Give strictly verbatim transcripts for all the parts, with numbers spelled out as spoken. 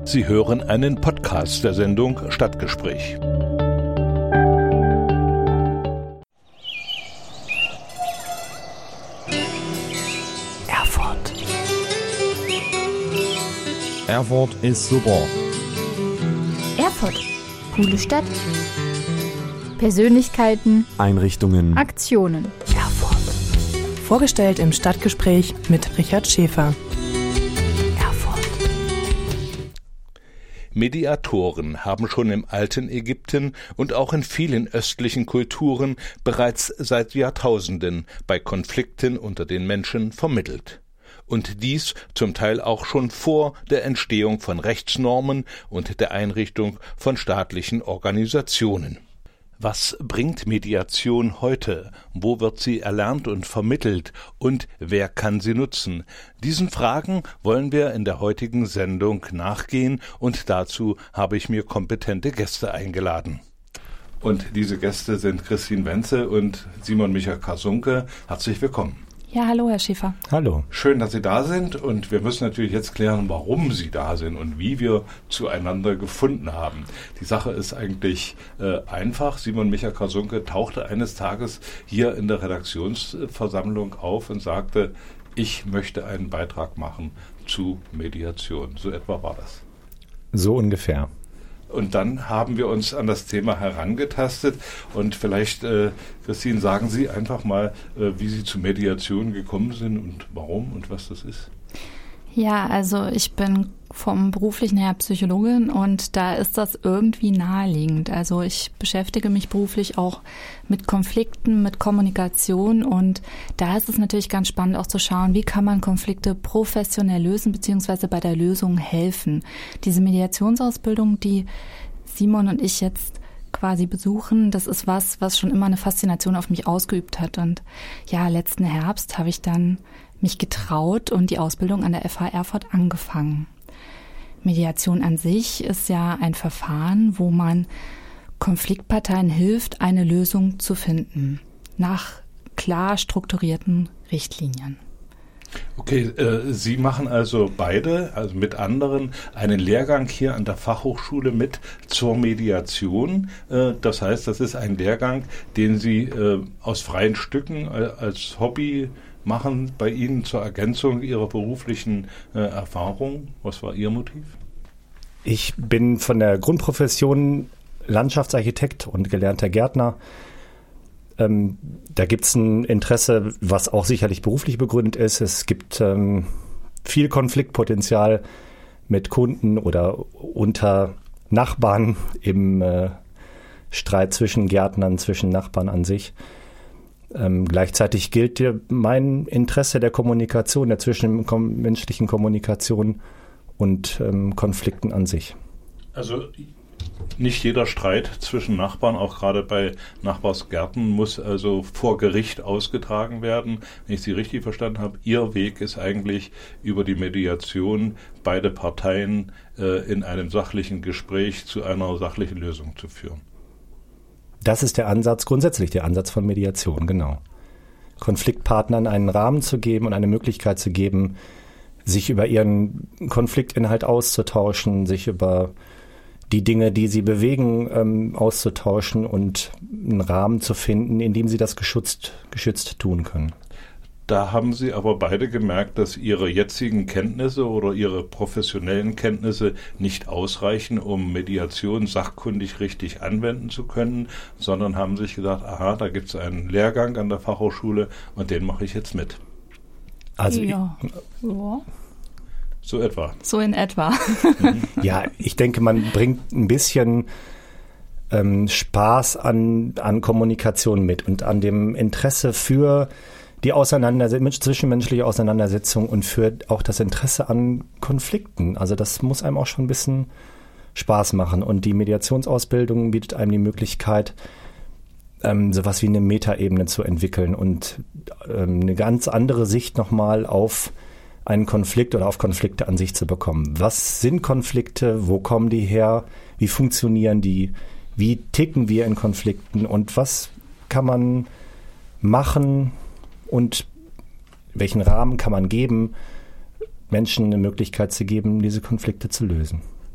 Sie hören einen Podcast der Sendung Stadtgespräch. Erfurt. Erfurt ist super. Erfurt. Coole Stadt. Persönlichkeiten. Einrichtungen. Aktionen. Erfurt. Vorgestellt im Stadtgespräch mit Richard Schäfer. Erfurt. Mediatoren haben schon im alten Ägypten und auch in vielen östlichen Kulturen bereits seit Jahrtausenden bei Konflikten unter den Menschen vermittelt. Und dies zum Teil auch schon vor der Entstehung von Rechtsnormen und der Einrichtung von staatlichen Organisationen. Was bringt Mediation heute? Wo wird sie erlernt und vermittelt? Und wer kann sie nutzen? Diesen Fragen wollen wir in der heutigen Sendung nachgehen und dazu habe ich mir kompetente Gäste eingeladen. Und diese Gäste sind Christine Wenzel und Simon Michael Kasunke. Herzlich willkommen. Ja, hallo, Herr Schäfer. Hallo. Schön, dass Sie da sind und wir müssen natürlich jetzt klären, warum Sie da sind und wie wir zueinander gefunden haben. Die Sache ist eigentlich äh, einfach. Simon Michael Kasunke tauchte eines Tages hier in der Redaktionsversammlung auf und sagte, ich möchte einen Beitrag machen zu Mediation. So etwa war das. So ungefähr. Und dann haben wir uns an das Thema herangetastet und vielleicht, äh, Christine, sagen Sie einfach mal, äh, wie Sie zu Mediation gekommen sind und warum und was das ist. Ja, also ich bin vom beruflichen her Psychologin und da ist das irgendwie naheliegend. Also ich beschäftige mich beruflich auch mit Konflikten, mit Kommunikation und da ist es natürlich ganz spannend auch zu schauen, wie kann man Konflikte professionell lösen beziehungsweise bei der Lösung helfen. Diese Mediationsausbildung, die Simon und ich jetzt quasi besuchen, das ist was, was schon immer eine Faszination auf mich ausgeübt hat. Und ja, letzten Herbst habe ich dann mich getraut und die Ausbildung an der F H Erfurt angefangen. Mediation an sich ist ja ein Verfahren, wo man Konfliktparteien hilft, eine Lösung zu finden, nach klar strukturierten Richtlinien. Okay, äh, Sie machen also beide, also mit anderen, einen Lehrgang hier an der Fachhochschule mit zur Mediation. Äh, das heißt, das ist ein Lehrgang, den Sie äh, aus freien Stücken äh, als Hobby machen, bei Ihnen zur Ergänzung Ihrer beruflichen äh, Erfahrung. Was war Ihr Motiv? Ich bin von der Grundprofession Landschaftsarchitekt und gelernter Gärtner. Ähm, da gibt es ein Interesse, was auch sicherlich beruflich begründet ist. Es gibt ähm, viel Konfliktpotenzial mit Kunden oder unter Nachbarn im äh, Streit zwischen Gärtnern, zwischen Nachbarn an sich. Ähm, gleichzeitig gilt dir mein Interesse der Kommunikation, der zwischenmenschlichen Kommunikation und ähm, Konflikten an sich. Also nicht jeder Streit zwischen Nachbarn, auch gerade bei Nachbarsgärten, muss also vor Gericht ausgetragen werden. Wenn ich Sie richtig verstanden habe, Ihr Weg ist eigentlich über die Mediation beide Parteien äh, in einem sachlichen Gespräch zu einer sachlichen Lösung zu führen. Das ist der Ansatz, grundsätzlich der Ansatz von Mediation, genau. Konfliktpartnern einen Rahmen zu geben und eine Möglichkeit zu geben, sich über ihren Konfliktinhalt auszutauschen, sich über die Dinge, die sie bewegen, ähm, auszutauschen und einen Rahmen zu finden, in dem sie das geschützt, geschützt tun können. Da haben Sie aber beide gemerkt, dass Ihre jetzigen Kenntnisse oder Ihre professionellen Kenntnisse nicht ausreichen, um Mediation sachkundig richtig anwenden zu können, sondern haben sich gedacht, aha, da gibt es einen Lehrgang an der Fachhochschule und den mache ich jetzt mit. Also ja. ja. So etwa. So in etwa. Ja, ich denke, man bringt ein bisschen ähm, Spaß an, an Kommunikation mit und an dem Interesse für die Auseinandersetzung, zwischenmenschliche Auseinandersetzung und für auch das Interesse an Konflikten. Also das muss einem auch schon ein bisschen Spaß machen. Und die Mediationsausbildung bietet einem die Möglichkeit, ähm, sowas wie eine Metaebene zu entwickeln und ähm, eine ganz andere Sicht nochmal auf einen Konflikt oder auf Konflikte an sich zu bekommen. Was sind Konflikte? Wo kommen die her? Wie funktionieren die? Wie ticken wir in Konflikten? Und was kann man machen? Und welchen Rahmen kann man geben, Menschen eine Möglichkeit zu geben, diese Konflikte zu lösen?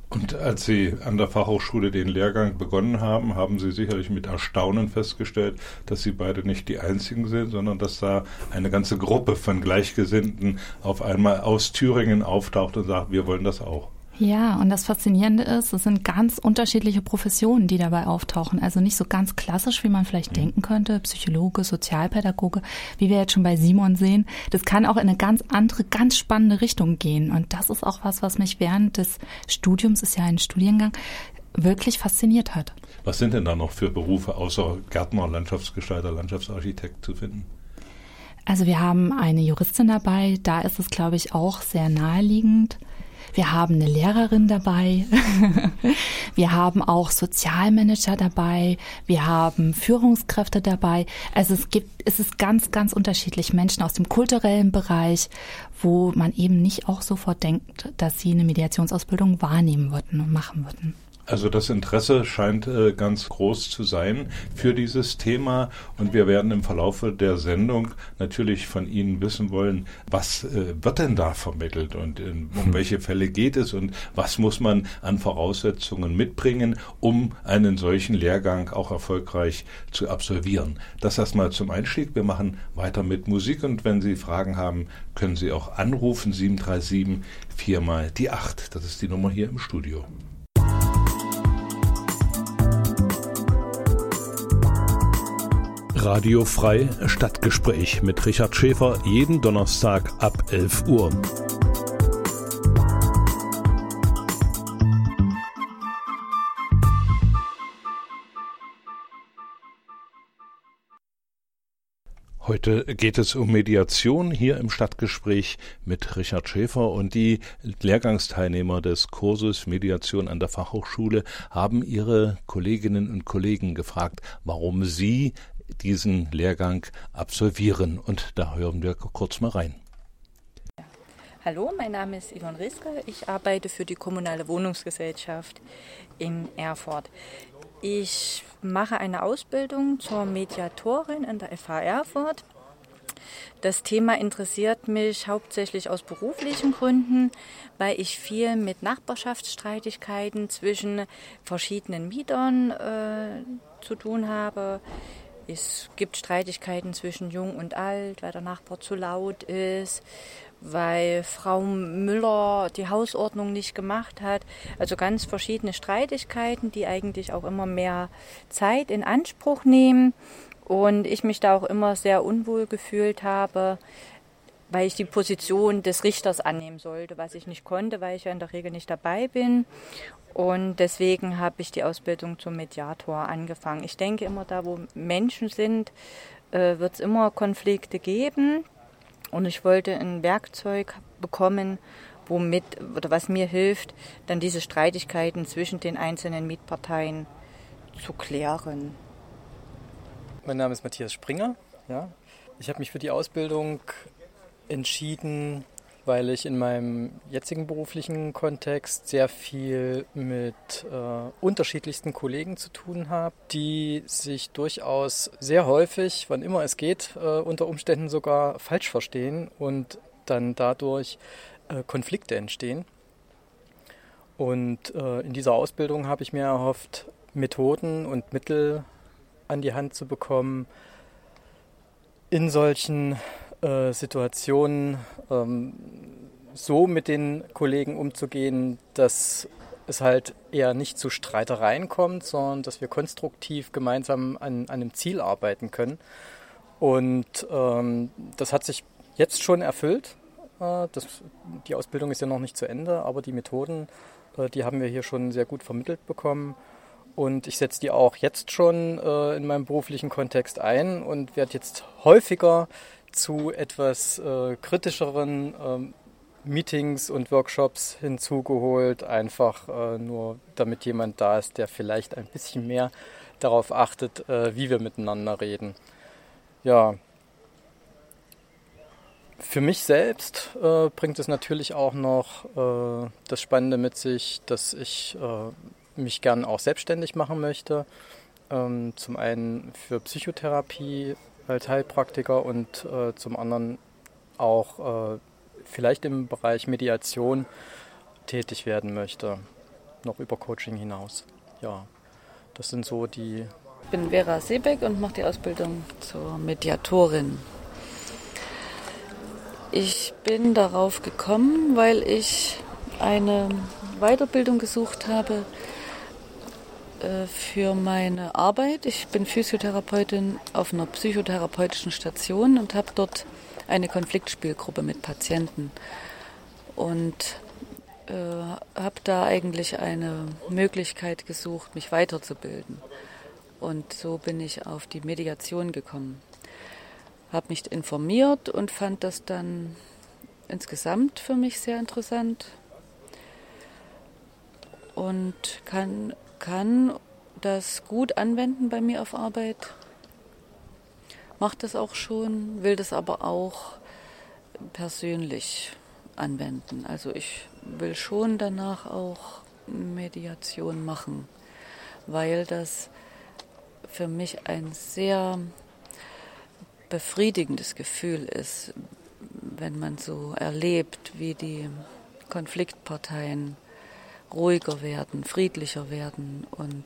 Und als Sie an der Fachhochschule den Lehrgang begonnen haben, haben Sie sicherlich mit Erstaunen festgestellt, dass Sie beide nicht die Einzigen sind, sondern dass da eine ganze Gruppe von Gleichgesinnten auf einmal aus Thüringen auftaucht und sagt, wir wollen das auch. Ja, und das Faszinierende ist, es sind ganz unterschiedliche Professionen, die dabei auftauchen. Also nicht so ganz klassisch, wie man vielleicht mhm. denken könnte, Psychologe, Sozialpädagoge, wie wir jetzt schon bei Simon sehen. Das kann auch in eine ganz andere, ganz spannende Richtung gehen. Und das ist auch was, was mich während des Studiums, ist ja ein Studiengang, wirklich fasziniert hat. Was sind denn da noch für Berufe außer Gärtner, Landschaftsgestalter, Landschaftsarchitekt zu finden? Also wir haben eine Juristin dabei, da ist es, glaube ich, auch sehr naheliegend. Wir haben eine Lehrerin dabei, wir haben auch Sozialmanager dabei, wir haben Führungskräfte dabei. Also es gibt, es ist ganz, ganz unterschiedlich. Menschen aus dem kulturellen Bereich, wo man eben nicht auch sofort denkt, dass sie eine Mediationsausbildung wahrnehmen würden und machen würden. Also das Interesse scheint äh, ganz groß zu sein für dieses Thema und wir werden im Verlaufe der Sendung natürlich von Ihnen wissen wollen, was äh, wird denn da vermittelt und in, um welche Fälle geht es und was muss man an Voraussetzungen mitbringen, um einen solchen Lehrgang auch erfolgreich zu absolvieren. Das erstmal zum Einstieg. Wir machen weiter mit Musik und wenn Sie Fragen haben, können Sie auch anrufen, sieben drei sieben, vier mal die acht. Das ist die Nummer hier im Studio. Radio Frei Stadtgespräch mit Richard Schäfer jeden Donnerstag ab elf Uhr. Heute geht es um Mediation hier im Stadtgespräch mit Richard Schäfer und die Lehrgangsteilnehmer des Kurses Mediation an der Fachhochschule haben ihre Kolleginnen und Kollegen gefragt, warum sie diesen Lehrgang absolvieren. Und da hören wir kurz mal rein. Hallo, mein Name ist Yvonne Rieske. Ich arbeite für die Kommunale Wohnungsgesellschaft in Erfurt. Ich mache eine Ausbildung zur Mediatorin in der F H Erfurt. Das Thema interessiert mich hauptsächlich aus beruflichen Gründen, weil ich viel mit Nachbarschaftsstreitigkeiten zwischen verschiedenen Mietern äh, zu tun habe. Es gibt Streitigkeiten zwischen Jung und Alt, weil der Nachbar zu laut ist, weil Frau Müller die Hausordnung nicht gemacht hat. Also ganz verschiedene Streitigkeiten, die eigentlich auch immer mehr Zeit in Anspruch nehmen. Und ich mich da auch immer sehr unwohl gefühlt habe, weil ich die Position des Richters annehmen sollte, was ich nicht konnte, weil ich ja in der Regel nicht dabei bin. Und deswegen habe ich die Ausbildung zum Mediator angefangen. Ich denke immer, da wo Menschen sind, äh, wird es immer Konflikte geben. Und ich wollte ein Werkzeug bekommen, womit oder was mir hilft, dann diese Streitigkeiten zwischen den einzelnen Mietparteien zu klären. Mein Name ist Matthias Springer. Ja. Ich habe mich für die Ausbildung entschieden, weil ich in meinem jetzigen beruflichen Kontext sehr viel mit äh, unterschiedlichsten Kollegen zu tun habe, die sich durchaus sehr häufig, wann immer es geht, äh, unter Umständen sogar falsch verstehen und dann dadurch äh, Konflikte entstehen. Und äh, in dieser Ausbildung habe ich mir erhofft, Methoden und Mittel an die Hand zu bekommen, in solchen äh, Situationen ähm, so mit den Kollegen umzugehen, dass es halt eher nicht zu Streitereien kommt, sondern dass wir konstruktiv gemeinsam an, an einem Ziel arbeiten können. Und ähm, das hat sich jetzt schon erfüllt. Äh, das, die Ausbildung ist ja noch nicht zu Ende, aber die Methoden, äh, die haben wir hier schon sehr gut vermittelt bekommen. Und ich setze die auch jetzt schon äh, in meinem beruflichen Kontext ein und werde jetzt häufiger zu etwas äh, kritischeren ähm, Meetings und Workshops hinzugeholt, einfach äh, nur damit jemand da ist, der vielleicht ein bisschen mehr darauf achtet, äh, wie wir miteinander reden. Ja, für mich selbst äh, bringt es natürlich auch noch äh, das Spannende mit sich, dass ich äh, mich gern auch selbstständig machen möchte. Ähm, zum einen für Psychotherapie als Heilpraktiker und äh, zum anderen auch äh, vielleicht im Bereich Mediation tätig werden möchte. noch über Coaching hinaus. Ja, das sind so die... Ich bin Vera Seebeck und mache die Ausbildung zur Mediatorin. Ich bin darauf gekommen, weil ich eine Weiterbildung gesucht habe äh, für meine Arbeit. Ich bin Physiotherapeutin auf einer psychotherapeutischen Station und habe dort eine Konfliktspielgruppe mit Patienten. Und äh, habe da eigentlich eine Möglichkeit gesucht, mich weiterzubilden. Und so bin ich auf die Mediation gekommen. Habe mich informiert und fand das dann insgesamt für mich sehr interessant und kann, kann das gut anwenden bei mir auf Arbeit. Mache das auch schon, will das aber auch persönlich anwenden. Also ich will schon danach auch Mediation machen, weil das für mich ein sehr befriedigendes Gefühl ist, wenn man so erlebt, wie die Konfliktparteien ruhiger werden, friedlicher werden und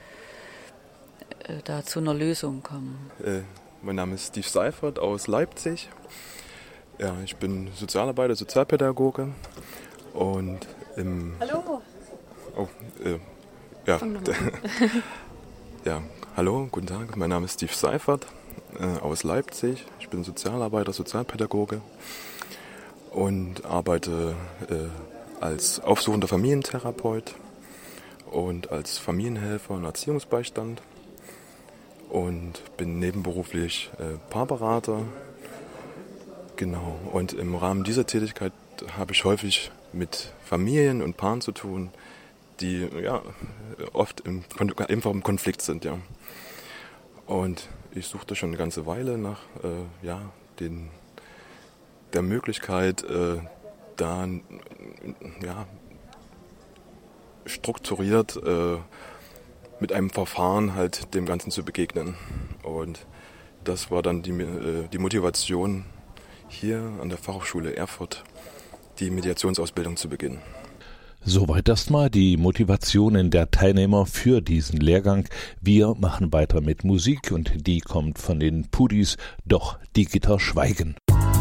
äh, da zu einer Lösung kommen. Äh, mein Name ist Steve Seifert aus Leipzig. Ja, ich bin Sozialarbeiter, Sozialpädagoge und im... Hallo! Oh, äh, ja. Ja, hallo, guten Tag, mein Name ist Steve Seifert äh, aus Leipzig. Ich bin Sozialarbeiter, Sozialpädagoge und arbeite äh, als aufsuchender Familientherapeut und als Familienhelfer und Erziehungsbeistand und bin nebenberuflich äh, Paarberater. Genau, und im Rahmen dieser Tätigkeit habe ich häufig mit Familien und Paaren zu tun, die ja oft im, einfach im Konflikt sind, ja. Und ich suchte schon eine ganze Weile nach äh, ja, den, der Möglichkeit, äh, da ja, strukturiert äh, mit einem Verfahren halt dem Ganzen zu begegnen. Und das war dann die, äh, die Motivation, hier an der Fachhochschule Erfurt die Mediationsausbildung zu beginnen. Soweit erstmal die Motivationen der Teilnehmer für diesen Lehrgang. Wir machen weiter mit Musik und die kommt von den Pudis, doch die Gitter schweigen.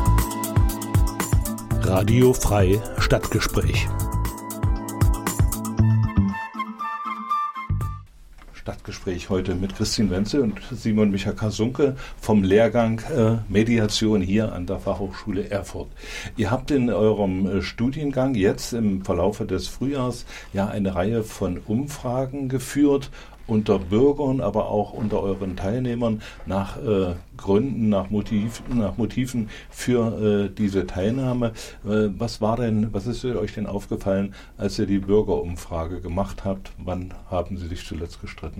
Radio Frei Stadtgespräch. Stadtgespräch heute mit Christine Wenzel und Simon Micha-Kasunke vom Lehrgang äh, Mediation hier an der Fachhochschule Erfurt. Ihr habt in eurem äh, Studiengang jetzt im Verlaufe des Frühjahrs ja eine Reihe von Umfragen geführt unter Bürgern, aber auch unter euren Teilnehmern nach äh, Gründen, nach Motiven, nach Motiven für äh, diese Teilnahme. Äh, was war denn, was ist euch denn aufgefallen, als ihr die Bürgerumfrage gemacht habt? Wann haben sie sich zuletzt gestritten?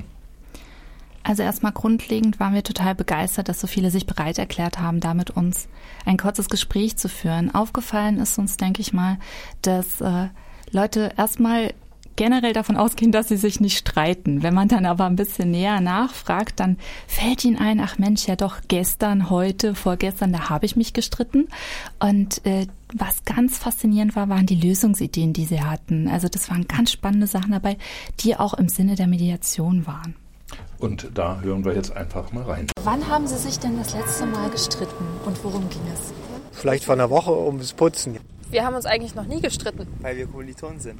Also erstmal grundlegend waren wir total begeistert, dass so viele sich bereit erklärt haben, da mit uns ein kurzes Gespräch zu führen. Aufgefallen ist uns, denke ich mal, dass äh, Leute erstmal generell davon ausgehen, dass sie sich nicht streiten. Wenn man dann aber ein bisschen näher nachfragt, dann fällt ihnen ein, ach Mensch, ja doch gestern, heute, vorgestern, da habe ich mich gestritten. Und äh, was ganz faszinierend war, waren die Lösungsideen, die sie hatten. Also das waren ganz spannende Sachen dabei, die auch im Sinne der Mediation waren. Und da hören wir jetzt einfach mal rein. Wann haben Sie sich denn das letzte Mal gestritten und worum ging es? Vielleicht vor einer Woche ums Putzen. Wir haben uns eigentlich noch nie gestritten. Weil wir Kommilitonen sind.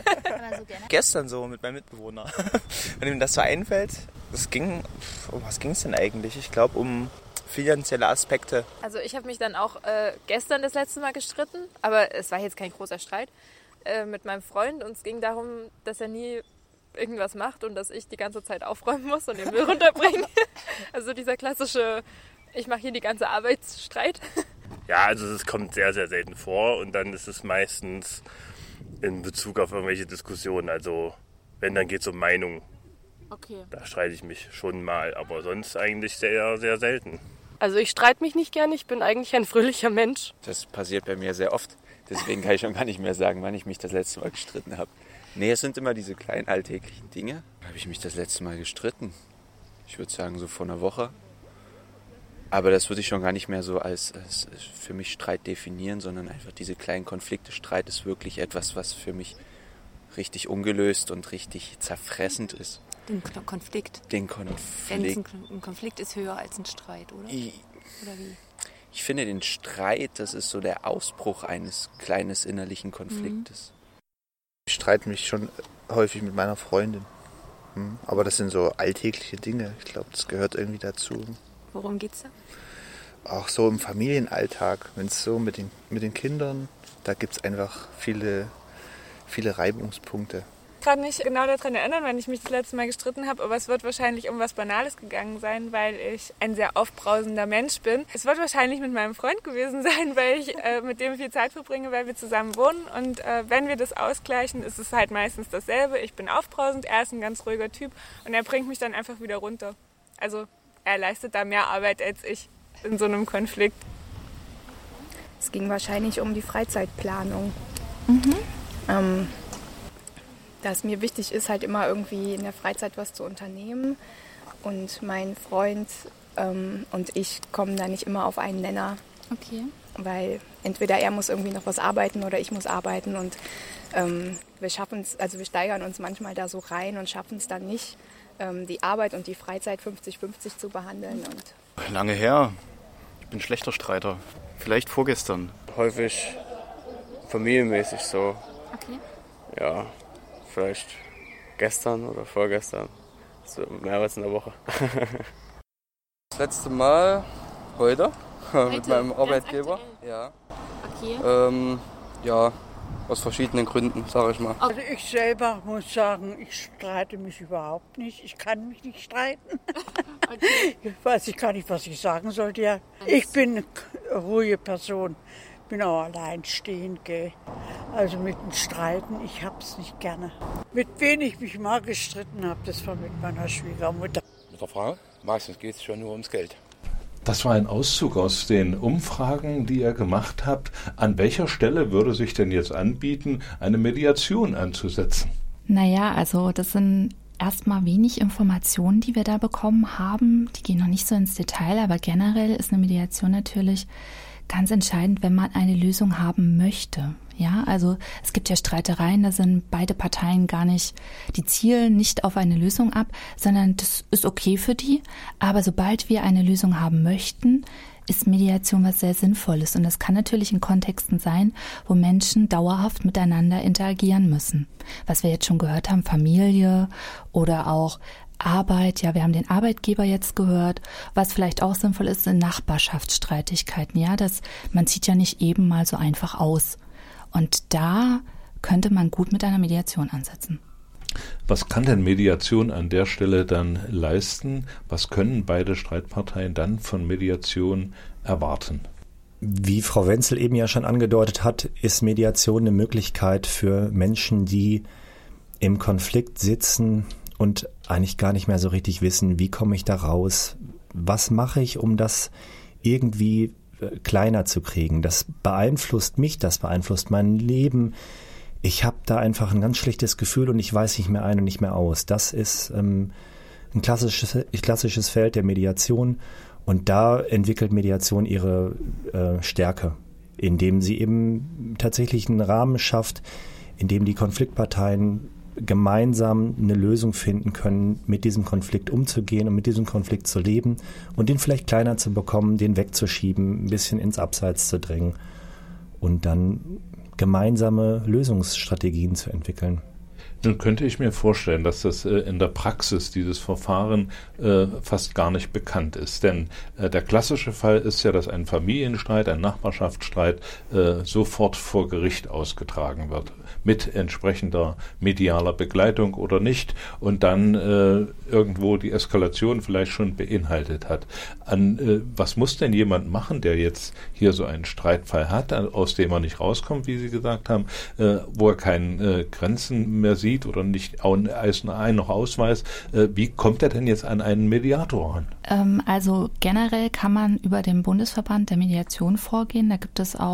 Gestern so mit meinem Mitbewohner. Wenn ihm das so einfällt, das ging, um was ging es denn eigentlich? Ich glaube um finanzielle Aspekte. Also ich habe mich dann auch äh, gestern das letzte Mal gestritten, aber es war jetzt kein großer Streit äh, mit meinem Freund und es ging darum, dass er nie irgendwas macht und dass ich die ganze Zeit aufräumen muss und den Müll runterbringe. Also dieser klassische, ich mache hier die ganze Arbeitsstreit. Ja, also es kommt sehr, sehr selten vor und dann ist es meistens in Bezug auf irgendwelche Diskussionen. Also wenn, dann geht es um Meinung. Okay. Da streite ich mich schon mal, aber sonst eigentlich sehr, sehr selten. Also ich streite mich nicht gern, ich bin eigentlich ein fröhlicher Mensch. Das passiert bei mir sehr oft, deswegen kann ich schon gar nicht mehr sagen, wann ich mich das letzte Mal gestritten habe. Nee, es sind immer diese kleinen alltäglichen Dinge. Habe ich mich das letzte Mal gestritten? Ich würde sagen so vor einer Woche. Aber das würde ich schon gar nicht mehr so als, als für mich Streit definieren, sondern einfach diese kleinen Konflikte. Streit ist wirklich etwas, was für mich richtig ungelöst und richtig zerfressend ist. Den Konflikt. Den Konflikt. Denn ein Konflikt ist höher als ein Streit, oder? Ich, oder wie? Ich finde den Streit, das ist so der Ausbruch eines kleines innerlichen Konfliktes. Mhm. Ich streite mich schon häufig mit meiner Freundin. Aber das sind so alltägliche Dinge. Ich glaube, das gehört irgendwie dazu. Worum geht's da? Auch so im Familienalltag, wenn es so mit den, mit den Kindern, da gibt es einfach viele, viele Reibungspunkte. Ich kann mich genau daran erinnern, wenn ich mich das letzte Mal gestritten habe, aber es wird wahrscheinlich um was Banales gegangen sein, weil ich ein sehr aufbrausender Mensch bin. Es wird wahrscheinlich mit meinem Freund gewesen sein, weil ich äh, mit dem viel Zeit verbringe, weil wir zusammen wohnen. Und äh, wenn wir das ausgleichen, ist es halt meistens dasselbe. Ich bin aufbrausend, er ist ein ganz ruhiger Typ und er bringt mich dann einfach wieder runter. Also er leistet da mehr Arbeit als ich in so einem Konflikt. Es ging wahrscheinlich um die Freizeitplanung. Mhm. Ähm, dass mir wichtig ist, halt immer irgendwie in der Freizeit was zu unternehmen. Und mein Freund ähm, und ich kommen da nicht immer auf einen Nenner. Okay. Weil entweder er muss irgendwie noch was arbeiten oder ich muss arbeiten. Und ähm, wir schaffen es, also wir steigern uns manchmal da so rein und schaffen es dann nicht, ähm, die Arbeit und die Freizeit fünfzig fünfzig zu behandeln. Und lange her. Ich bin schlechter Streiter. Vielleicht vorgestern. Häufig familienmäßig so. Okay. Ja. Vielleicht gestern oder vorgestern, so mehrmals in der Woche. Das letzte Mal heute, heute? mit meinem Arbeitgeber. Ja. Okay. Ähm, ja, aus verschiedenen Gründen, sage ich mal. Also ich selber muss sagen, ich streite mich überhaupt nicht. Ich kann mich nicht streiten. Okay. Ich weiß ich gar nicht, was ich sagen sollte. Ja. Ich bin eine ruhige Person. Ich bin auch alleinstehend, gell. Also mit dem Streiten, ich hab's nicht gerne. Mit wem ich mich mal gestritten habe, das war mit meiner Schwiegermutter. Mit der Frau? Meistens geht es schon nur ums Geld. Das war ein Auszug aus den Umfragen, die ihr gemacht habt. An welcher Stelle würde sich denn jetzt anbieten, eine Mediation anzusetzen? Naja, also das sind erstmal wenig Informationen, die wir da bekommen haben. Die gehen noch nicht so ins Detail, aber generell ist eine Mediation natürlich ganz entscheidend, wenn man eine Lösung haben möchte. Ja, also es gibt ja Streitereien, da sind beide Parteien gar nicht, die zielen nicht auf eine Lösung ab, sondern das ist okay für die. Aber sobald wir eine Lösung haben möchten, ist Mediation was sehr Sinnvolles. Und das kann natürlich in Kontexten sein, wo Menschen dauerhaft miteinander interagieren müssen. Was wir jetzt schon gehört haben, Familie oder auch Arbeit, ja, wir haben den Arbeitgeber jetzt gehört, was vielleicht auch sinnvoll ist, sind Nachbarschaftsstreitigkeiten, ja, das, man zieht ja nicht eben mal so einfach aus. Und da könnte man gut mit einer Mediation ansetzen. Was kann denn Mediation an der Stelle dann leisten? Was können beide Streitparteien dann von Mediation erwarten? Wie Frau Wenzel eben ja schon angedeutet hat, ist Mediation eine Möglichkeit für Menschen, die im Konflikt sitzen und eigentlich gar nicht mehr so richtig wissen, wie komme ich da raus, was mache ich, um das irgendwie kleiner zu kriegen. Das beeinflusst mich, das beeinflusst mein Leben. Ich habe da einfach ein ganz schlechtes Gefühl und ich weiß nicht mehr ein und nicht mehr aus. Das ist ähm, ein klassisches, klassisches Feld der Mediation und da entwickelt Mediation ihre äh, Stärke, indem sie eben tatsächlich einen Rahmen schafft, in dem die Konfliktparteien gemeinsam eine Lösung finden können, mit diesem Konflikt umzugehen und mit diesem Konflikt zu leben und den vielleicht kleiner zu bekommen, den wegzuschieben, ein bisschen ins Abseits zu drängen und dann gemeinsame Lösungsstrategien zu entwickeln. Nun könnte ich mir vorstellen, dass das äh, in der Praxis dieses Verfahren äh, fast gar nicht bekannt ist. Denn äh, der klassische Fall ist ja, dass ein Familienstreit, ein Nachbarschaftsstreit äh, sofort vor Gericht ausgetragen wird. Mit entsprechender medialer Begleitung oder nicht. Und dann äh, irgendwo die Eskalation vielleicht schon beinhaltet hat. An äh, was muss denn jemand machen, der jetzt hier so einen Streitfall hat, aus dem er nicht rauskommt, wie Sie gesagt haben, äh, wo er keine äh, Grenzen mehr sieht oder nicht ein noch Ausweis. Äh, wie kommt er denn jetzt an einen Mediator ran? Ähm, also generell kann man über den Bundesverband der Mediation vorgehen. Da gibt es auch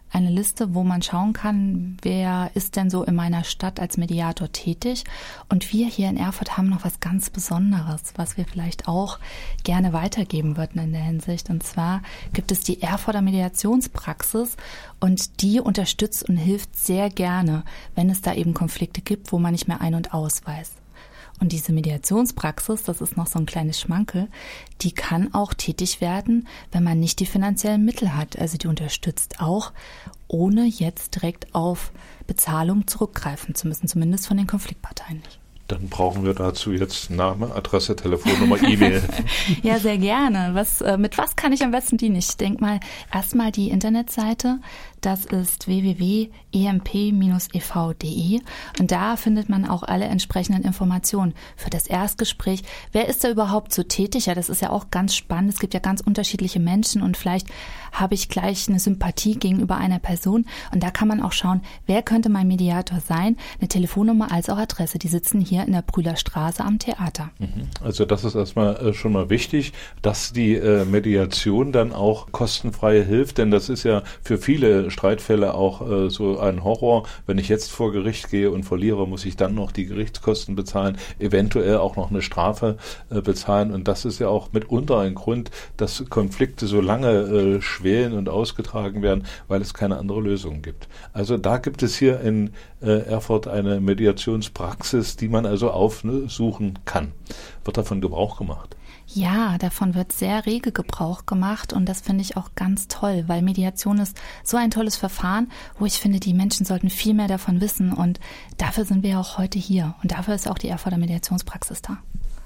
eine Liste, wo man schauen kann, wer ist denn so in meiner Stadt als Mediator tätig. Und wir hier in Erfurt haben noch was ganz Besonderes, was wir vielleicht auch gerne weitergeben würden in der Hinsicht. Und zwar gibt es die Erfurter Mediationspraxis und die unterstützt und hilft sehr gerne, wenn es da eben Konflikte gibt, wo man nicht mehr ein- und aus weiß. Und diese Mediationspraxis, das ist noch so ein kleines Schmankel, die kann auch tätig werden, wenn man nicht die finanziellen Mittel hat. Also die unterstützt auch, ohne jetzt direkt auf Bezahlung zurückgreifen zu müssen, zumindest von den Konfliktparteien nicht. Dann brauchen wir dazu jetzt Name, Adresse, Telefonnummer, E-Mail. Ja, sehr gerne. Was, äh, mit was kann ich am besten dienen? Ich denke mal, erstmal die Internetseite. Das ist w w w punkt e m p dash e v punkt d e und da findet man auch alle entsprechenden Informationen für das Erstgespräch. Wer ist da überhaupt so tätig? Ja, das ist ja auch ganz spannend. Es gibt ja ganz unterschiedliche Menschen und vielleicht habe ich gleich eine Sympathie gegenüber einer Person und da kann man auch schauen, wer könnte mein Mediator sein? Eine Telefonnummer als auch Adresse. Die sitzen hier in der Brühler Straße am Theater. Also das ist erstmal äh, schon mal wichtig, dass die äh, Mediation dann auch kostenfrei hilft, denn das ist ja für viele Streitfälle auch äh, so ein Horror. Wenn ich jetzt vor Gericht gehe und verliere, muss ich dann noch die Gerichtskosten bezahlen, eventuell auch noch eine Strafe äh, bezahlen. Und das ist ja auch mitunter ein Grund, dass Konflikte so lange äh, schwelen und ausgetragen werden, weil es keine andere Lösung gibt. Also da gibt es hier in äh, Erfurt eine Mediationspraxis, die man also aufsuchen kann. Wird davon Gebrauch gemacht? Ja, davon wird sehr rege Gebrauch gemacht und das finde ich auch ganz toll, weil Mediation ist so ein tolles Verfahren, wo ich finde, die Menschen sollten viel mehr davon wissen und dafür sind wir ja auch heute hier und dafür ist auch die Erfurter Mediationspraxis da.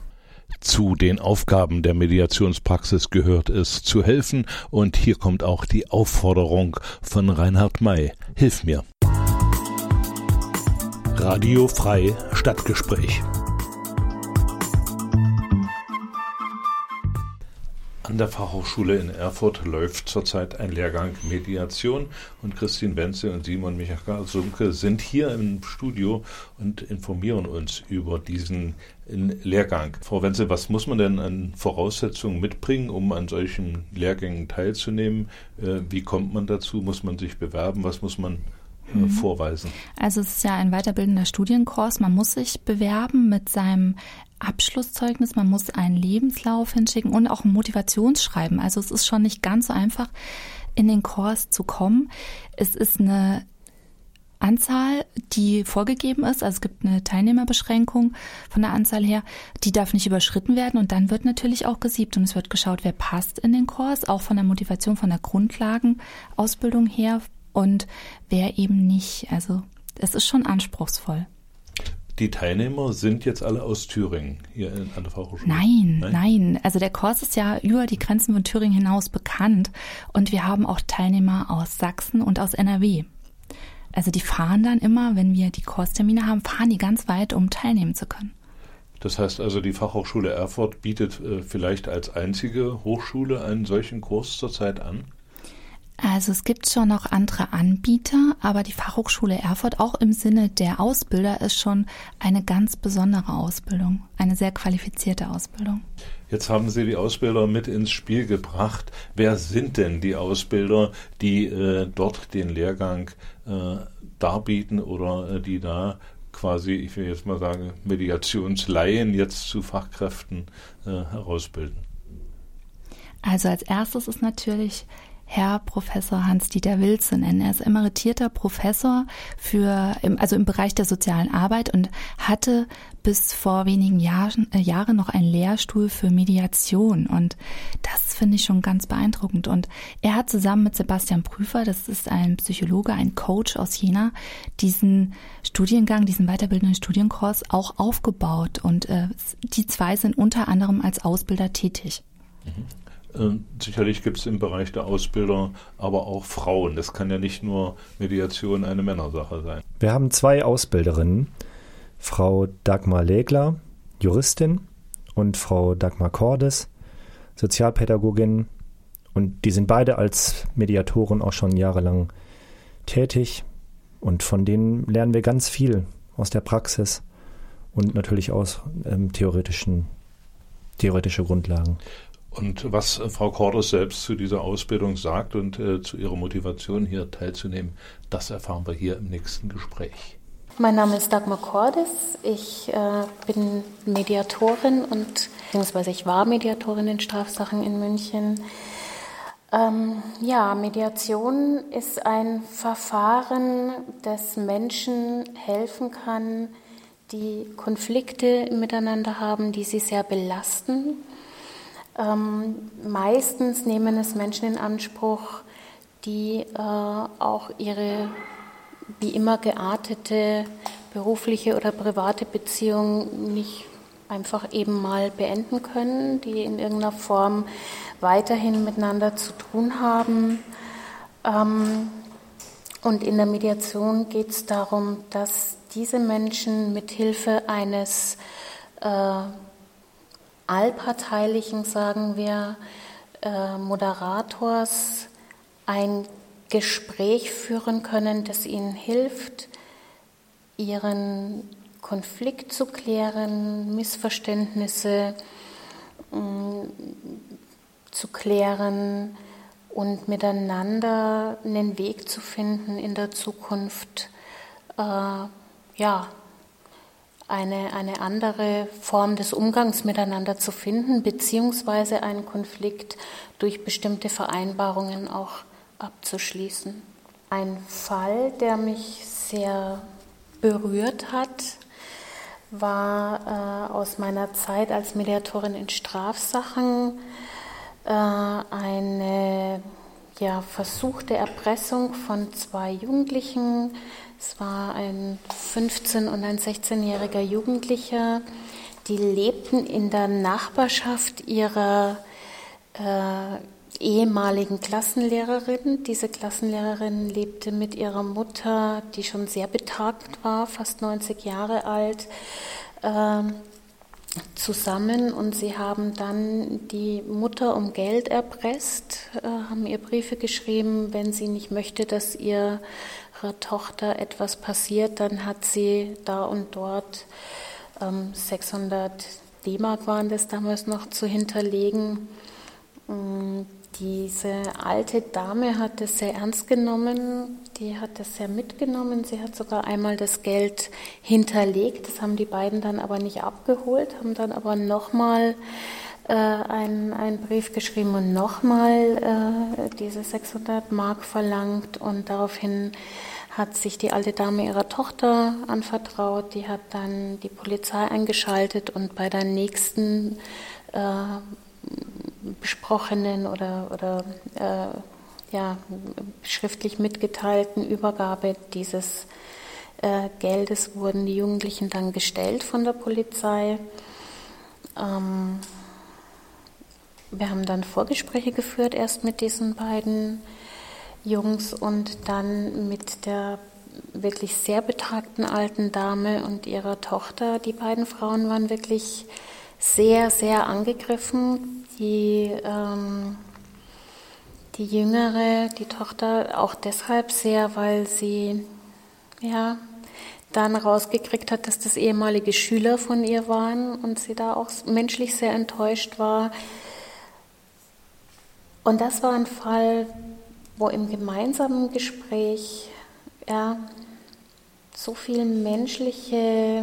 Zu den Aufgaben der Mediationspraxis gehört es, zu helfen und hier kommt auch die Aufforderung von Reinhard May. Hilf mir. Radio Frei Stadtgespräch. An der Fachhochschule in Erfurt läuft zurzeit ein Lehrgang Mediation und Christine Wenzel und Simon Michael-Sunke sind hier im Studio und informieren uns über diesen Lehrgang. Frau Wenzel, was muss man denn an Voraussetzungen mitbringen, um an solchen Lehrgängen teilzunehmen? Wie kommt man dazu? Muss man sich bewerben? Was muss man Mhm. vorweisen? Also es ist ja ein weiterbildender Studienkurs. Man muss sich bewerben mit seinem Abschlusszeugnis, man muss einen Lebenslauf hinschicken und auch ein Motivationsschreiben. Also es ist schon nicht ganz so einfach, in den Kurs zu kommen. Es ist eine Anzahl, die vorgegeben ist. Also es gibt eine Teilnehmerbeschränkung von der Anzahl her. Die darf nicht überschritten werden und dann wird natürlich auch gesiebt und es wird geschaut, wer passt in den Kurs, auch von der Motivation, von der Grundlagenausbildung her. Und wer eben nicht, also es ist schon anspruchsvoll. Die Teilnehmer sind jetzt alle aus Thüringen hier an der Fachhochschule? Nein, nein, nein. Also der Kurs ist ja über die Grenzen von Thüringen hinaus bekannt und wir haben auch Teilnehmer aus Sachsen und aus N R W. Also die fahren dann immer, wenn wir die Kurstermine haben, fahren die ganz weit, um teilnehmen zu können. Das heißt also, die Fachhochschule Erfurt bietet äh, vielleicht als einzige Hochschule einen solchen Kurs zurzeit an? Also es gibt schon noch andere Anbieter, aber die Fachhochschule Erfurt auch im Sinne der Ausbilder ist schon eine ganz besondere Ausbildung, eine sehr qualifizierte Ausbildung. Jetzt haben Sie die Ausbilder mit ins Spiel gebracht. Wer sind denn die Ausbilder, die äh, dort den Lehrgang äh, darbieten oder äh, die da quasi, ich will jetzt mal sagen, Mediationsleihen jetzt zu Fachkräften äh, herausbilden? Also als erstes ist natürlich Herr Professor Hans-Dieter Will zu nennen. Er ist emeritierter Professor für, also im Bereich der sozialen Arbeit und hatte bis vor wenigen Jahren, äh, Jahren noch einen Lehrstuhl für Mediation. Und das finde ich schon ganz beeindruckend. Und er hat zusammen mit Sebastian Prüfer, das ist ein Psychologe, ein Coach aus Jena, diesen Studiengang, diesen weiterbildenden Studienkurs auch aufgebaut. Und äh, die zwei sind unter anderem als Ausbilder tätig. Mhm. Sicherlich gibt es im Bereich der Ausbilder aber auch Frauen. Das kann ja nicht nur Mediation eine Männersache sein. Wir haben zwei Ausbilderinnen, Frau Dagmar Legler, Juristin, und Frau Dagmar Cordes, Sozialpädagogin. Und die sind beide als Mediatoren auch schon jahrelang tätig. Und von denen lernen wir ganz viel aus der Praxis und natürlich aus ähm, theoretischen, theoretische Grundlagen. Und was Frau Cordes selbst zu dieser Ausbildung sagt und äh, zu ihrer Motivation hier teilzunehmen, das erfahren wir hier im nächsten Gespräch. Mein Name ist Dagmar Cordes. Ich äh, bin Mediatorin und beziehungsweise ich war Mediatorin in Strafsachen in München. Ähm, ja, Mediation ist ein Verfahren, das Menschen helfen kann, die Konflikte miteinander haben, die sie sehr belasten. Ähm, meistens nehmen es Menschen in Anspruch, die äh, auch ihre wie immer geartete berufliche oder private Beziehung nicht einfach eben mal beenden können, die in irgendeiner Form weiterhin miteinander zu tun haben. Ähm, und in der Mediation geht es darum, dass diese Menschen mit Hilfe eines äh, allparteilichen, sagen wir, äh, Moderators ein Gespräch führen können, das ihnen hilft, ihren Konflikt zu klären, Missverständnisse mh, zu klären und miteinander einen Weg zu finden, in der Zukunft äh, ja, eine, eine andere Form des Umgangs miteinander zu finden, beziehungsweise einen Konflikt durch bestimmte Vereinbarungen auch abzuschließen. Ein Fall, der mich sehr berührt hat, war äh, aus meiner Zeit als Mediatorin in Strafsachen äh, eine ja, versuchte Erpressung von zwei Jugendlichen. Es war ein fünfzehn- und ein sechzehnjähriger Jugendlicher, die lebten in der Nachbarschaft ihrer äh, ehemaligen Klassenlehrerin. Diese Klassenlehrerin lebte mit ihrer Mutter, die schon sehr betagt war, fast neunzig Jahre alt, äh, zusammen. Und sie haben dann die Mutter um Geld erpresst, äh, haben ihr Briefe geschrieben, wenn sie nicht möchte, dass ihrer Tochter etwas passiert, dann hat sie da und dort ähm, sechshundert D-Mark waren das damals noch zu hinterlegen. Ähm, Diese alte Dame hat es sehr ernst genommen, die hat es sehr mitgenommen. Sie hat sogar einmal das Geld hinterlegt, das haben die beiden dann aber nicht abgeholt, haben dann aber nochmal äh, einen, einen Brief geschrieben und nochmal äh, diese sechshundert Mark verlangt. Und daraufhin hat sich die alte Dame ihrer Tochter anvertraut, die hat dann die Polizei eingeschaltet und bei der nächsten äh, besprochenen oder, oder äh, ja, schriftlich mitgeteilten Übergabe dieses äh, Geldes wurden die Jugendlichen dann gestellt von der Polizei. Ähm, wir haben dann Vorgespräche geführt, erst mit diesen beiden Jungs und dann mit der wirklich sehr betagten alten Dame und ihrer Tochter. Die beiden Frauen waren wirklich sehr, sehr angegriffen. Die, ähm, die Jüngere, die Tochter, auch deshalb sehr, weil sie ja, dann rausgekriegt hat, dass das ehemalige Schüler von ihr waren und sie da auch menschlich sehr enttäuscht war. Und das war ein Fall, wo im gemeinsamen Gespräch ja, so viel menschliche,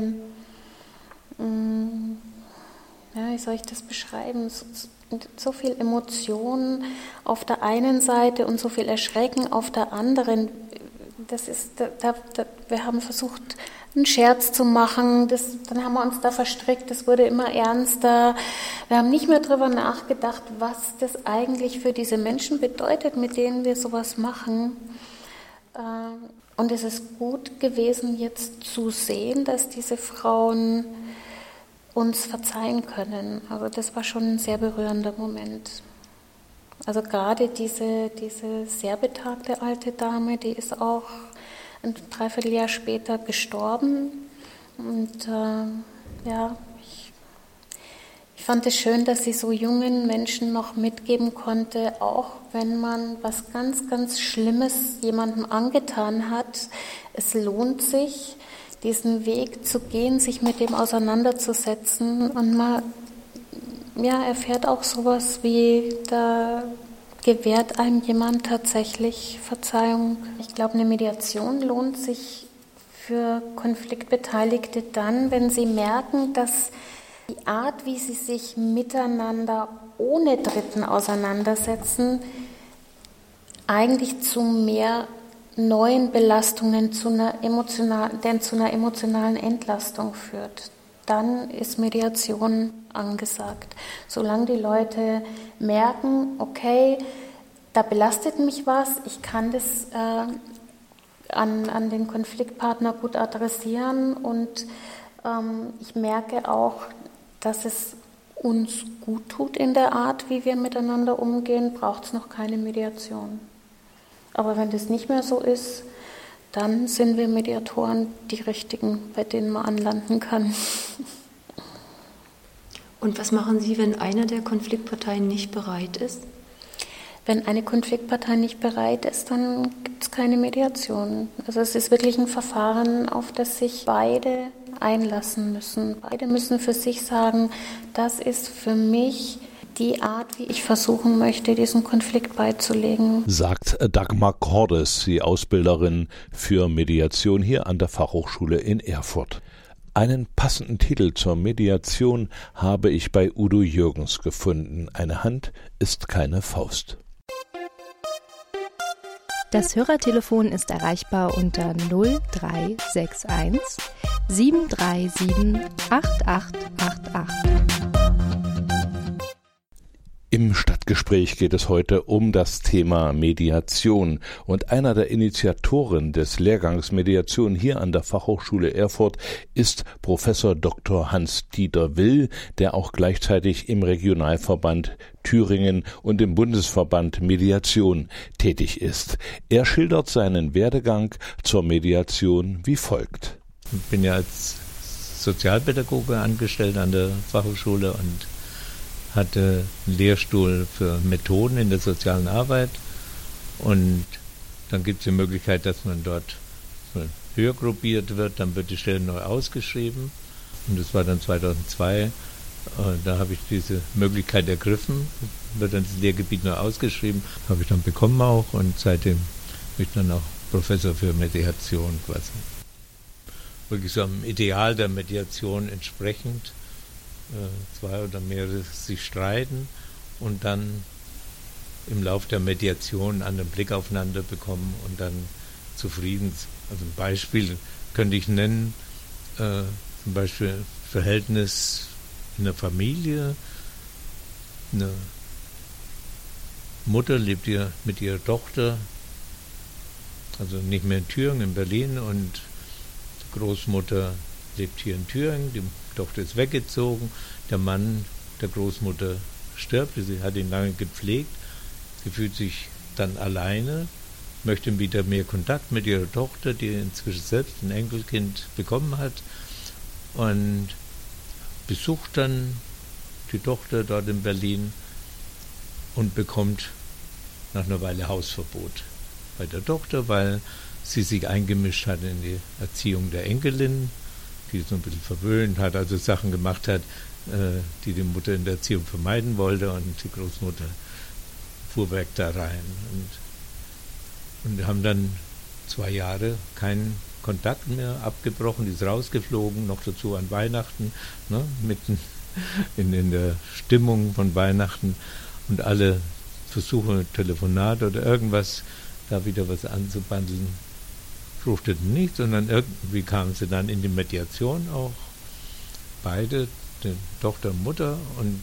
mh, ja, wie soll ich das beschreiben, so, so viel Emotionen auf der einen Seite und so viel Erschrecken auf der anderen. Das ist, da, da, wir haben versucht, einen Scherz zu machen, das, dann haben wir uns da verstrickt, das wurde immer ernster. Wir haben nicht mehr darüber nachgedacht, was das eigentlich für diese Menschen bedeutet, mit denen wir sowas machen. Und es ist gut gewesen, jetzt zu sehen, dass diese Frauen uns verzeihen können. Also das war schon ein sehr berührender Moment. Also gerade diese, diese sehr betagte alte Dame, die ist auch ein Dreivierteljahr später gestorben. Und äh, ja, ich, ich fand es schön, dass sie so jungen Menschen noch mitgeben konnte, auch wenn man was ganz, ganz Schlimmes jemandem angetan hat. Es lohnt sich, diesen Weg zu gehen, sich mit dem auseinanderzusetzen und mal ja, erfährt auch sowas wie, da gewährt einem jemand tatsächlich Verzeihung. Ich glaube, eine Mediation lohnt sich für Konfliktbeteiligte dann, wenn sie merken, dass die Art, wie sie sich miteinander ohne Dritten auseinandersetzen, eigentlich zu mehr neuen Belastungen, zu einer emotionalen, denn zu einer emotionalen Entlastung führt. Dann ist Mediation angesagt. Solange die Leute merken, okay, da belastet mich was, ich kann das äh, an, an den Konfliktpartner gut adressieren und ähm, ich merke auch, dass es uns gut tut in der Art, wie wir miteinander umgehen, braucht es noch keine Mediation. Aber wenn das nicht mehr so ist, dann sind wir Mediatoren die Richtigen, bei denen man anlanden kann. Und was machen Sie, wenn eine der Konfliktparteien nicht bereit ist? Wenn eine Konfliktpartei nicht bereit ist, dann gibt es keine Mediation. Also es ist wirklich ein Verfahren, auf das sich beide einlassen müssen. Beide müssen für sich sagen, das ist für mich die Art, wie ich versuchen möchte, diesen Konflikt beizulegen. Sagt Dagmar Cordes, die Ausbilderin für Mediation hier an der Fachhochschule in Erfurt. Einen passenden Titel zur Mediation habe ich bei Udo Jürgens gefunden. Eine Hand ist keine Faust. Das Hörertelefon ist erreichbar unter null drei sechs eins sieben drei sieben acht acht acht acht. Im Stadtgespräch geht es heute um das Thema Mediation und einer der Initiatoren des Lehrgangs Mediation hier an der Fachhochschule Erfurt ist Professor Doktor Hans-Dieter Will, der auch gleichzeitig im Regionalverband Thüringen und im Bundesverband Mediation tätig ist. Er schildert seinen Werdegang zur Mediation wie folgt. Ich bin ja als Sozialpädagoge angestellt an der Fachhochschule und hatte einen Lehrstuhl für Methoden in der sozialen Arbeit und dann gibt es die Möglichkeit, dass man dort höher gruppiert wird, dann wird die Stelle neu ausgeschrieben und das war dann zweitausendzwei, da habe ich diese Möglichkeit ergriffen, wird dann das Lehrgebiet neu ausgeschrieben, habe ich dann bekommen auch und seitdem bin ich dann auch Professor für Mediation quasi. Wirklich so am Ideal der Mediation entsprechend, zwei oder mehrere sich streiten und dann im Lauf der Mediation einen anderen Blick aufeinander bekommen und dann zufrieden. Also ein Beispiel könnte ich nennen, äh, zum Beispiel Verhältnis in der Familie. Eine Mutter lebt hier mit ihrer Tochter, also nicht mehr in Thüringen, in Berlin, und die Großmutter lebt hier in Thüringen, die Tochter ist weggezogen, der Mann der Großmutter stirbt, sie hat ihn lange gepflegt, sie fühlt sich dann alleine, möchte wieder mehr Kontakt mit ihrer Tochter, die inzwischen selbst ein Enkelkind bekommen hat, und besucht dann die Tochter dort in Berlin und bekommt nach einer Weile Hausverbot bei der Tochter, weil sie sich eingemischt hat in die Erziehung der Enkelin, die so ein bisschen verwöhnt hat, also Sachen gemacht hat, äh, die die Mutter in der Erziehung vermeiden wollte, und die Großmutter fuhr weg da rein. Und, und haben dann zwei Jahre keinen Kontakt mehr, abgebrochen, die ist rausgeflogen, noch dazu an Weihnachten, ne, mitten in, in der Stimmung von Weihnachten, und alle Versuche, Telefonat oder irgendwas, da wieder was anzubandeln, fruchteten nicht, sondern irgendwie kamen sie dann in die Mediation auch, beide, die Tochter und Mutter, und,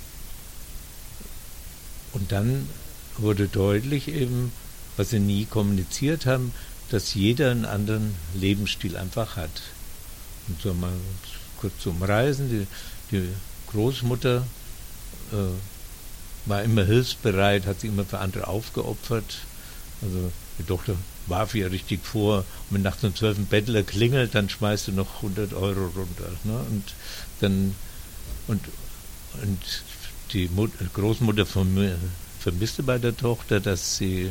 und dann wurde deutlich eben, was sie nie kommuniziert haben, dass jeder einen anderen Lebensstil einfach hat. Und so mal kurz zum Reisen, die, die Großmutter äh, war immer hilfsbereit, hat sich immer für andere aufgeopfert, also die Tochter warf ihr richtig vor, wenn nachts um zwölf ein Bettler klingelt, dann schmeißt du noch hundert Euro runter. Ne? Und dann und, und die Mut, Großmutter vermisste bei der Tochter, dass sie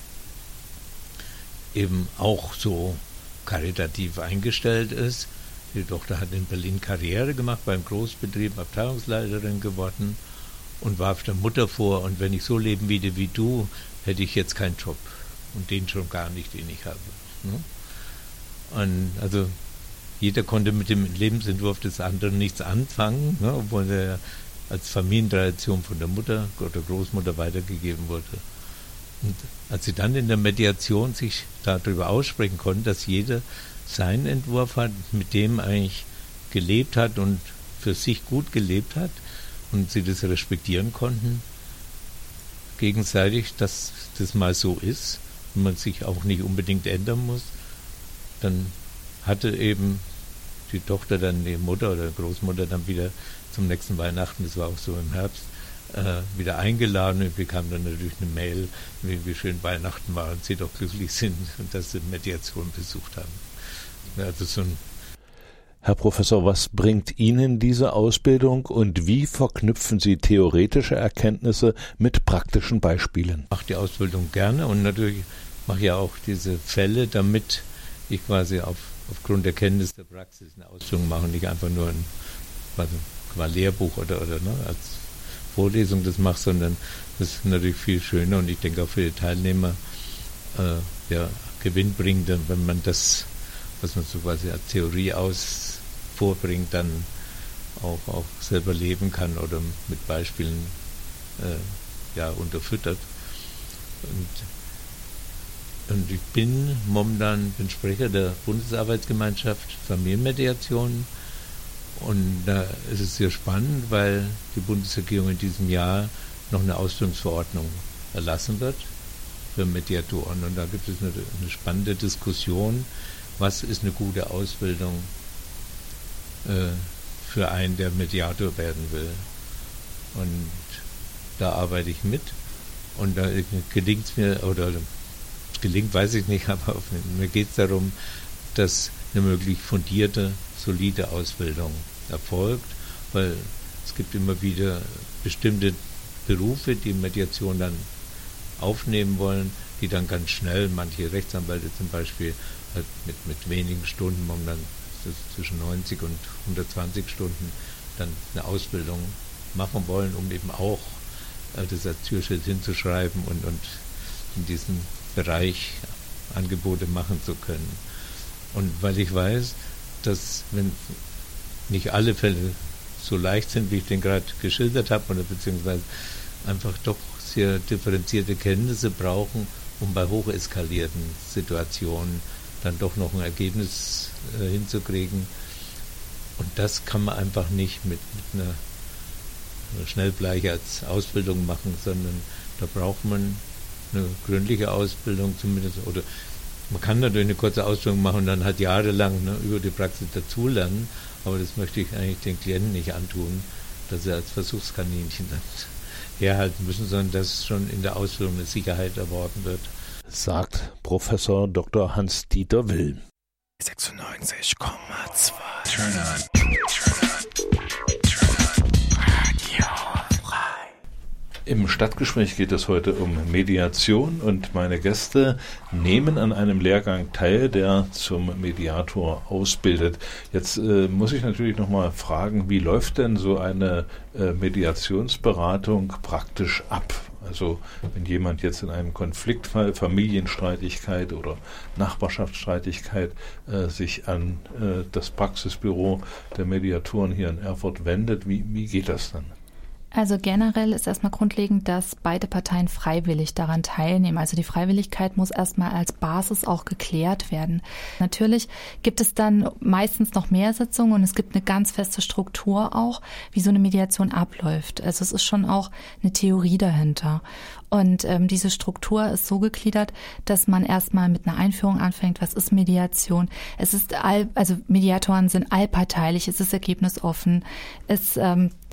eben auch so karitativ eingestellt ist, Die Tochter hat in Berlin Karriere gemacht, beim Großbetrieb Abteilungsleiterin geworden und warf der Mutter vor, und wenn ich so leben würde wie du, hätte ich jetzt keinen Job. Und den schon gar nicht, den ich habe. Ne? Und also jeder konnte mit dem Lebensentwurf des anderen nichts anfangen, ne, obwohl er als Familientradition von der Mutter oder Großmutter weitergegeben wurde. Und als sie dann in der Mediation sich darüber aussprechen konnten, dass jeder seinen Entwurf hat, mit dem eigentlich gelebt hat und für sich gut gelebt hat und sie das respektieren konnten, gegenseitig, dass das mal so ist und man sich auch nicht unbedingt ändern muss, dann hatte eben die Tochter dann die Mutter oder Großmutter dann wieder zum nächsten Weihnachten, das war auch so im Herbst, äh, wieder eingeladen und bekam dann natürlich eine Mail, wie, wie schön Weihnachten war und sie doch glücklich sind und dass sie Mediation besucht haben. Also so ein Herr Professor, was bringt Ihnen diese Ausbildung und wie verknüpfen Sie theoretische Erkenntnisse mit praktischen Beispielen? Ich mache die Ausbildung gerne und natürlich mache ich auch diese Fälle, damit ich quasi auf, aufgrund der Kenntnis der Praxis eine Ausbildung mache und nicht einfach nur ein quasi, quasi Lehrbuch oder, oder ne, als Vorlesung das mache, sondern das ist natürlich viel schöner und ich denke auch für die Teilnehmer äh, ja, gewinnbringender, wenn man das, was man so quasi als Theorie aus vorbringt, dann auch, auch selber leben kann oder mit Beispielen äh, ja, unterfüttert. Und, und ich bin momentan bin Sprecher der Bundesarbeitsgemeinschaft Familienmediation und da ist es sehr spannend, weil die Bundesregierung in diesem Jahr noch eine Ausbildungsverordnung erlassen wird für Mediatoren und da gibt es eine, eine spannende Diskussion, was ist eine gute Ausbildung äh, für einen, der Mediator werden will. Und da arbeite ich mit und da gelingt es mir, oder gelingt weiß ich nicht, aber auf, mir geht es darum, dass eine möglichst fundierte, solide Ausbildung erfolgt, weil es gibt immer wieder bestimmte Berufe, die Mediation dann aufnehmen wollen, die dann ganz schnell, manche Rechtsanwälte zum Beispiel, halt mit, mit wenigen Stunden, momentan ist das zwischen neunzig und hundertzwanzig Stunden, dann eine Ausbildung machen wollen, um eben auch äh, das als Türschild hinzuschreiben und, und in diesem Bereich Angebote machen zu können. Und weil ich weiß, dass wenn nicht alle Fälle so leicht sind, wie ich den gerade geschildert habe, oder beziehungsweise einfach doch sehr differenzierte Kenntnisse brauchen, um bei hocheskalierten Situationen dann doch noch ein Ergebnis äh, hinzukriegen. Und das kann man einfach nicht mit, mit einer, einer Schnellbleiche als Ausbildung machen, sondern da braucht man eine gründliche Ausbildung zumindest, oder man kann natürlich eine kurze Ausbildung machen und dann halt jahrelang ne, über die Praxis dazulernen, aber das möchte ich eigentlich den Klienten nicht antun, dass sie als Versuchskaninchen dann herhalten müssen, sondern dass schon in der Ausbildung eine Sicherheit erworben wird. Sagt Professor Doktor Hans-Dieter Will. sechsundneunzig Komma zwei Turn on. Im Stadtgespräch geht es heute um Mediation und meine Gäste nehmen an einem Lehrgang teil, der zum Mediator ausbildet. Jetzt äh, muss ich natürlich nochmal fragen, wie läuft denn so eine äh, Mediationsberatung praktisch ab? Also wenn jemand jetzt in einem Konfliktfall, Familienstreitigkeit oder Nachbarschaftsstreitigkeit äh, sich an äh, das Praxisbüro der Mediatoren hier in Erfurt wendet, wie, wie geht das dann? Also generell ist erstmal grundlegend, dass beide Parteien freiwillig daran teilnehmen. Also die Freiwilligkeit muss erstmal als Basis auch geklärt werden. Natürlich gibt es dann meistens noch mehr Sitzungen und es gibt eine ganz feste Struktur auch, wie so eine Mediation abläuft. Also es ist schon auch eine Theorie dahinter. Und ähm, diese Struktur ist so gegliedert, dass man erstmal mit einer Einführung anfängt. Was ist Mediation? Es ist all, also Mediatoren sind allparteilich, es ist ergebnisoffen, es ähm,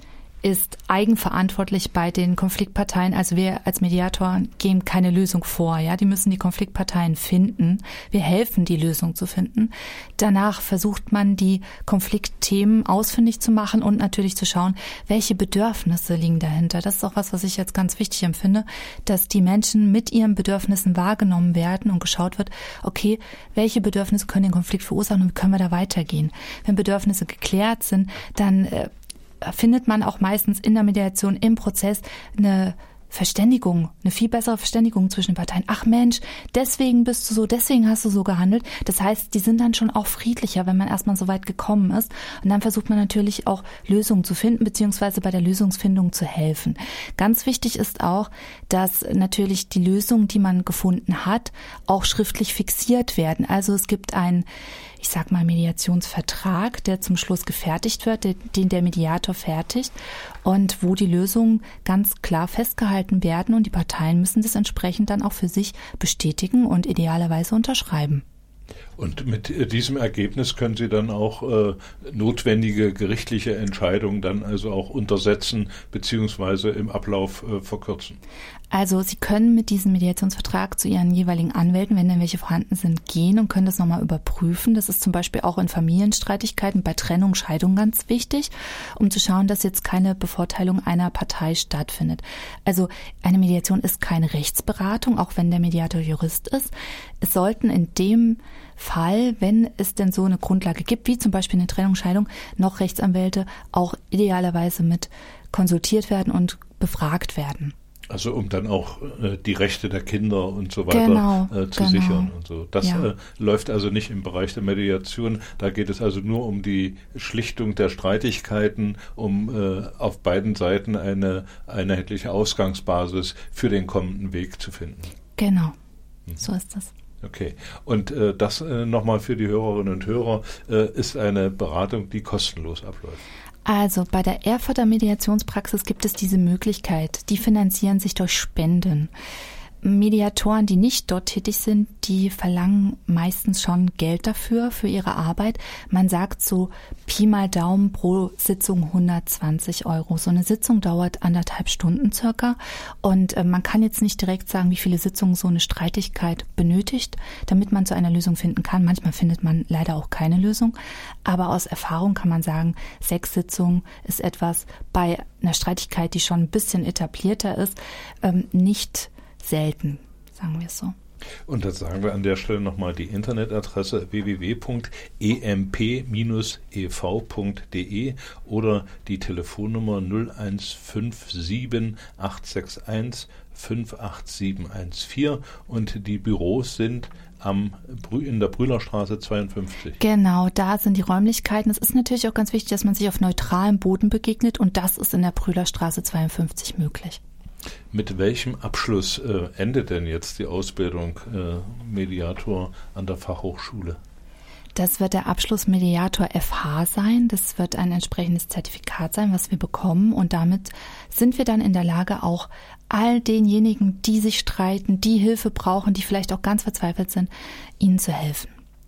ist eigenverantwortlich bei den Konfliktparteien. Also wir als Mediator geben keine Lösung vor. Ja, die müssen die Konfliktparteien finden. Wir helfen, die Lösung zu finden. Danach versucht man, die Konfliktthemen ausfindig zu machen und natürlich zu schauen, welche Bedürfnisse liegen dahinter. Das ist auch was, was ich jetzt ganz wichtig empfinde, dass die Menschen mit ihren Bedürfnissen wahrgenommen werden und geschaut wird, okay, welche Bedürfnisse können den Konflikt verursachen und wie können wir da weitergehen? Wenn Bedürfnisse geklärt sind, dann äh, findet man auch meistens in der Mediation im Prozess eine Verständigung, eine viel bessere Verständigung zwischen den Parteien. Ach Mensch, deswegen bist du so, deswegen hast du so gehandelt. Das heißt, die sind dann schon auch friedlicher, wenn man erstmal so weit gekommen ist. Und dann versucht man natürlich auch Lösungen zu finden, beziehungsweise bei der Lösungsfindung zu helfen. Ganz wichtig ist auch, dass natürlich die Lösungen, die man gefunden hat, auch schriftlich fixiert werden. Also es gibt einen, ich sag mal, Mediationsvertrag, der zum Schluss gefertigt wird, den der Mediator fertigt und wo die Lösungen ganz klar festgehalten werden und die Parteien müssen das entsprechend dann auch für sich bestätigen und idealerweise unterschreiben. Und mit diesem Ergebnis können Sie dann auch äh, notwendige gerichtliche Entscheidungen dann also auch untersetzen beziehungsweise im Ablauf äh, verkürzen. Also Sie können mit diesem Mediationsvertrag zu Ihren jeweiligen Anwälten, wenn denn welche vorhanden sind, gehen und können das nochmal überprüfen. Das ist zum Beispiel auch in Familienstreitigkeiten, bei Trennung, Scheidung ganz wichtig, um zu schauen, dass jetzt keine Bevorteilung einer Partei stattfindet. Also eine Mediation ist keine Rechtsberatung, auch wenn der Mediator Jurist ist. Es sollten in dem Fall, wenn es denn so eine Grundlage gibt, wie zum Beispiel eine Trennung, Scheidung, noch Rechtsanwälte auch idealerweise mit konsultiert werden und befragt werden. Also um dann auch äh, die Rechte der Kinder und so weiter genau, äh, zu genau. sichern und so. Das ja. äh, läuft also nicht im Bereich der Mediation. Da geht es also nur um die Schlichtung der Streitigkeiten, um äh, auf beiden Seiten eine einheitliche Ausgangsbasis für den kommenden Weg zu finden. Genau, mhm. so ist das. Okay, und äh, das äh, nochmal für die Hörerinnen und Hörer, äh, ist eine Beratung, die kostenlos abläuft. Also bei der Erfurter Mediationspraxis gibt es diese Möglichkeit. Die finanzieren sich durch Spenden. Mediatoren, die nicht dort tätig sind, die verlangen meistens schon Geld dafür, für ihre Arbeit. Man sagt so Pi mal Daumen pro Sitzung hundertzwanzig Euro. So eine Sitzung dauert anderthalb Stunden circa und äh, man kann jetzt nicht direkt sagen, wie viele Sitzungen so eine Streitigkeit benötigt, damit man zu einer Lösung finden kann. Manchmal findet man leider auch keine Lösung, aber aus Erfahrung kann man sagen, sechs Sitzungen ist etwas bei einer Streitigkeit, die schon ein bisschen etablierter ist, ähm, nicht selten, sagen wir es so. Und das sagen wir an der Stelle nochmal die Internetadresse w w w punkt e m p dash e v punkt d e oder die Telefonnummer null eins fünf sieben acht sechs eins fünf acht sieben eins vier und die Büros sind am in der Brühlerstraße zweiundfünfzig. Genau, da sind die Räumlichkeiten. Es ist natürlich auch ganz wichtig, dass man sich auf neutralem Boden begegnet und das ist in der Brühlerstraße zweiundfünfzig möglich. Mit welchem Abschluss äh, endet denn jetzt die Ausbildung äh, Mediator an der Fachhochschule? Das wird der Abschluss Mediator F H sein. Das wird ein entsprechendes Zertifikat sein, was wir bekommen. Und damit sind wir dann in der Lage, auch all denjenigen, die sich streiten, die Hilfe brauchen, die vielleicht auch ganz verzweifelt sind, ihnen zu helfen.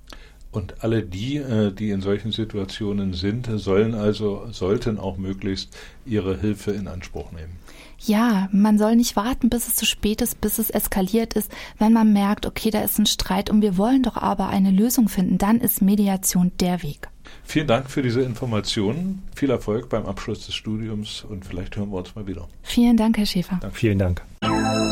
Und alle die, die in solchen Situationen sind, sollen also, sollten auch möglichst ihre Hilfe in Anspruch nehmen. Ja, man soll nicht warten, bis es zu spät ist, bis es eskaliert ist. Wenn man merkt, okay, da ist ein Streit und wir wollen doch aber eine Lösung finden, dann ist Mediation der Weg. Vielen Dank für diese Informationen. Viel Erfolg beim Abschluss des Studiums und vielleicht hören wir uns mal wieder. Vielen Dank, Herr Schäfer. Danke. Vielen Dank.